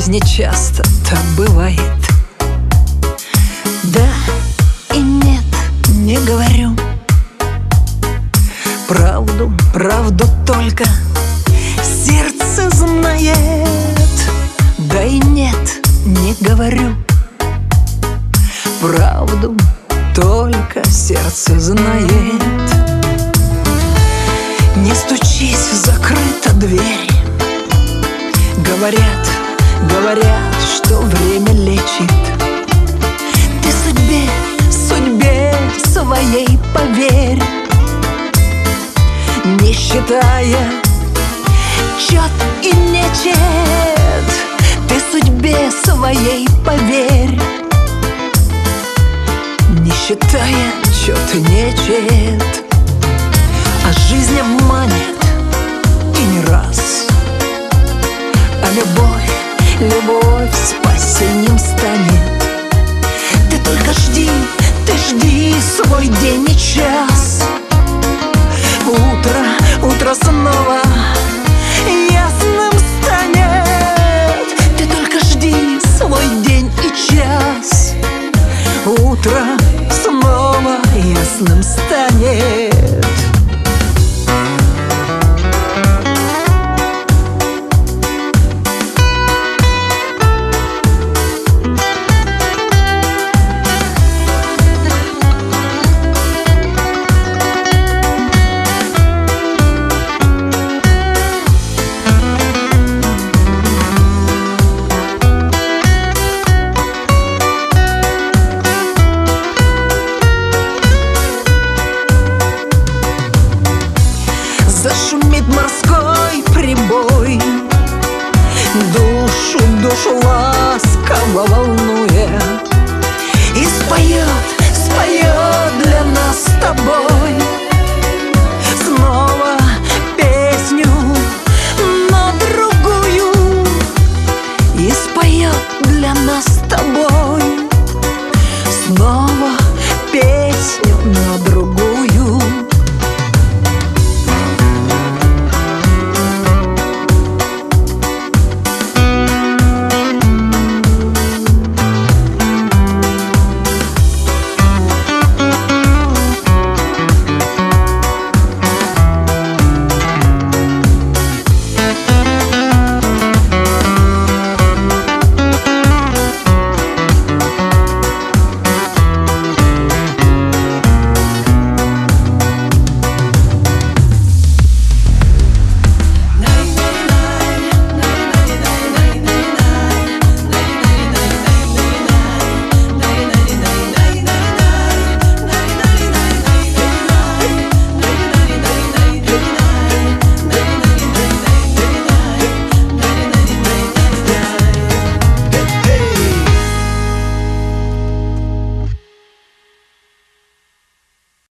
жизни часто так бывает. Да и нет, не говорю правду, правду только сердце знает. Да и нет, не говорю правду, только сердце знает. Не стучись, закрыта дверь. Говорят, говорят, что время лечит. Ты судьбе своей поверь, не считая чет и нечет. Ты судьбе своей поверь, не считая чет и нечет. А жизнь обманет и не раз, а любовь спасением станет. Ты только жди, ты жди свой день и час. Утро снова ясным станет. Ты только жди свой день и час. Утро снова ясным станет. Зашумит морской прибой, душу ласково волнует.